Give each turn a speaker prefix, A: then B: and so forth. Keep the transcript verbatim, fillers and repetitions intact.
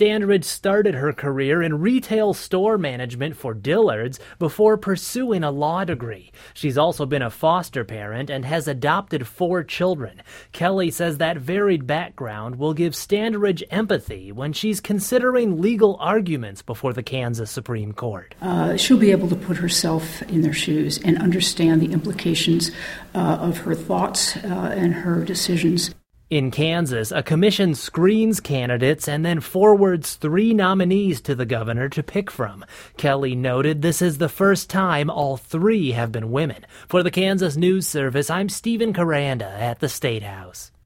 A: Standridge started her career in retail store management for Dillard's before pursuing a law degree. She's also been a foster parent and has adopted four children. Kelly says that varied background will give Standridge empathy when she's considering legal arguments before the Kansas Supreme Court.
B: Uh, she'll be able to put herself in their shoes and understand the implications uh, of her thoughts uh, and her decisions.
A: In Kansas, a commission screens candidates and then forwards three nominees to the governor to pick from. Kelly noted this is the first time all three have been women. For the Kansas News Service, I'm Stephen Caranda at the State House.